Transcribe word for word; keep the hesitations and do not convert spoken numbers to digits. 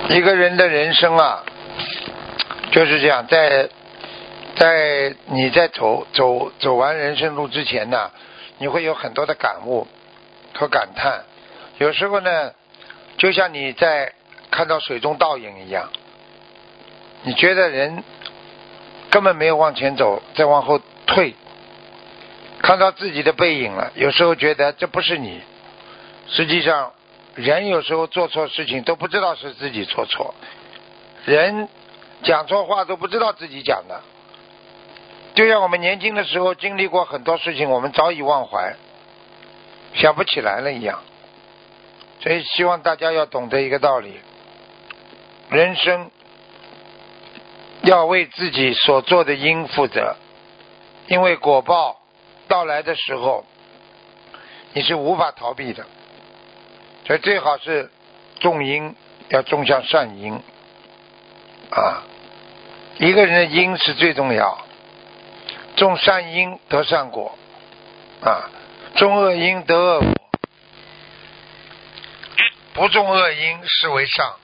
一个人的人生啊，就是这样，在在你在走走走完人生路之前呢，你会有很多的感悟和感叹。有时候呢，就像你在看到水中倒影一样，你觉得人根本没有往前走，再往后退，看到自己的背影了，有时候觉得这不是你。实际上人有时候做错事情都不知道是自己做错，人讲错话都不知道自己讲的。就像我们年轻的时候经历过很多事情，我们早已忘怀，想不起来了一样。所以希望大家要懂得一个道理，人生要为自己所做的因负责，因为果报到来的时候你是无法逃避的。所以最好是种因要种向善因啊，一个人的因是最重要，种善因得善果啊，种恶因得恶果，不种恶因是为上。